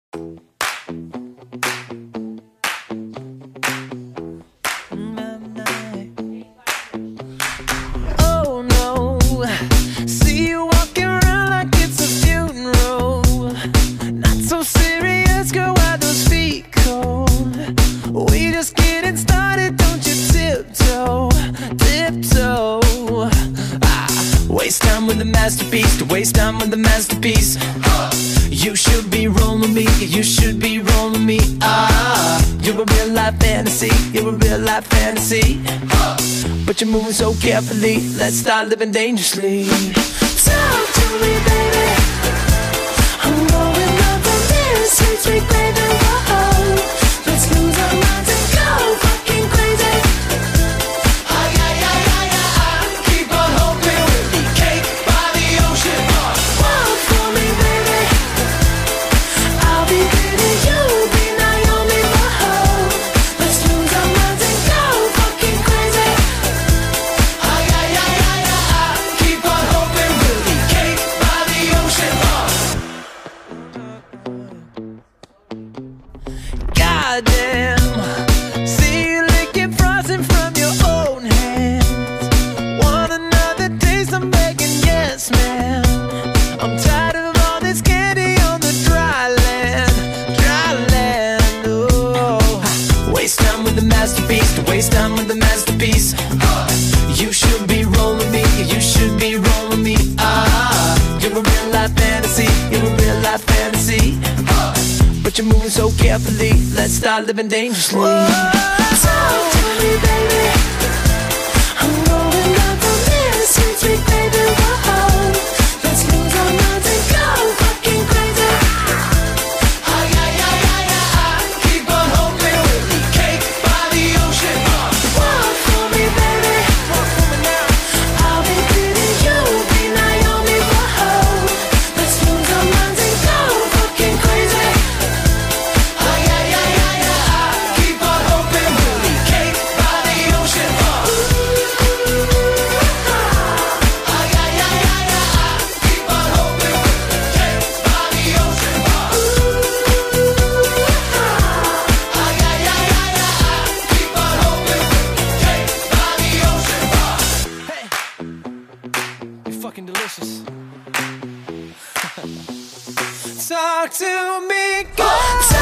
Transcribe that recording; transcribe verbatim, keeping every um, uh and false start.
Oh no, see you walking around like it's a funeral. Not so serious, girl, why those feet cold? We just getting started, don't you tiptoe, tiptoe. Ah, waste time with the masterpiece, to waste time with the masterpiece. You should be rolling me, you should be rolling me. Ah, you're a real life fantasy, you're a real life fantasy. But you're moving so carefully, let's start living dangerously. Talk to me, baby. I'm going up on this sweet, sweet baby. Whoa, let's lose our minds and go fucking crazy. Ay, ay, ay, ay, ay, keep on hoping we'll be cake by the ocean. Walk for me, baby. I'll be pretty, you'll be Naomi. Whoa, let's lose our minds and go fucking crazy. Ay, ay, ay, ay, ay, keep on hoping we'll be cake by the ocean. Goddamn, see you licking frosting from your own hands. Want another taste? I'm begging, yes, ma'am. I'm tired of all this candy on the dry land, dry land. Oh, waste time with the masterpiece, to waste time with the masterpiece. You should be rolling me, you should be rolling me. Ah, you're a real life fantasy, you're a real life fantasy. But you're moving so carefully, let's start living dangerously. Talk to me, baby. I'm going up on this sweet, sweet baby. Whoa, let's lose our minds and go fucking crazy. Ay, ay, ay, ay, ay, keep on hoping we'll be cake by the ocean. Walk for me, baby. Walk for me now. I'll be pretty, you'll be Naomi. Whoa, let's lose our minds and go fucking crazy. Ay, ay, ay, ay, ay, keep on hoping we'll be cake by the ocean. Ay, ay, ay, ay, ay, keep on hoping we'll be cake by the ocean. Ay, ay, ay, ay, ay, keep on hoping we'll be cake by the ocean. Hey, you're fucking delicious. Talk to me, girl.